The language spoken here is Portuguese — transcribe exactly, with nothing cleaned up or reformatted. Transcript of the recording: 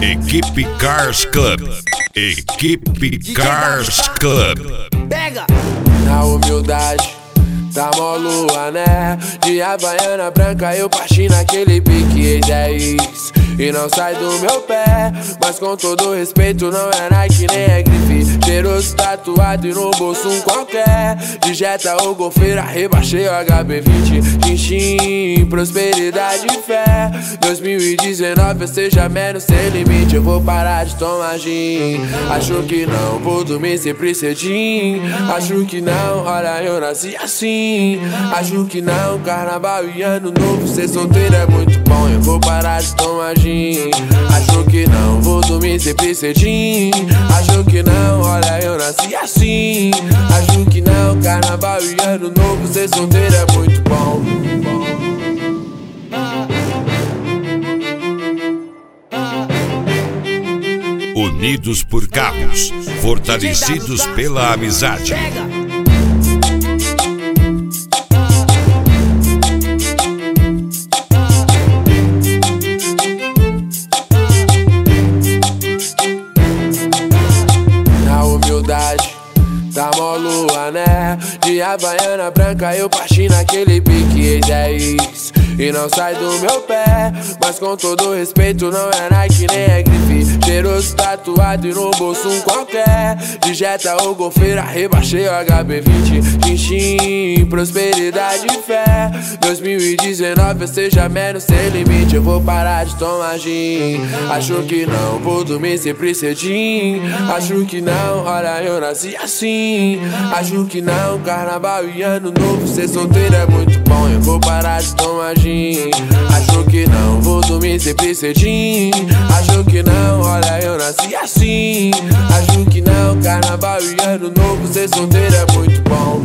Equipe Cars Club. Equipe Cars Club. Pega! Na humildade, tá mó lua, né? De Havaiana branca eu parti naquele pique dez e não sai do meu pé. Mas com todo respeito, não é Nike nem é grife. Cheiroso tatuado e no bolso um qualquer. De Jetta ou golfeira, rebaixei o H B vinte. Quinchim, prosperidade e fé. dois mil e dezenove, eu seja menos sem limite. Eu vou parar de tomar gin. Acho que não, vou dormir sempre cedinho. Acho que não, olha eu nasci assim. Acho que não, carnaval e ano novo, ser solteiro é muito bom. Eu vou parar de tomar gin. Acho que não, vou dormir sempre cedinho. Acho que não, olha eu nasci assim. Acho que não, carnaval e ano novo, ser solteiro é muito bom. Unidos por carros, fortalecidos pela amizade. Na humildade, tá mó lua, né? De Havaiana branca eu parti naquele pique dez e não sai do meu pé. Mas com todo respeito, não é Nike nem é grife. Cheiroso tatuado e no bolso um qualquer. De Jetta ou golfeira, rebaixei o H B vinte. Quinchim, prosperidade e fé. dois mil e dezenove, eu seja menos sem limite. Eu vou parar de tomar gin. Acho que não, vou dormir sempre cedinho. Acho que não, olha eu nasci assim. Acho que não, carnaval e ano novo, ser solteiro é muito bom. Eu vou parar de tomar gin. Acho que não, vou dormir sempre cedinho. Acho que não, olha eu nasci assim. Acho que não, carnaval e ano novo, ser solteiro é muito bom.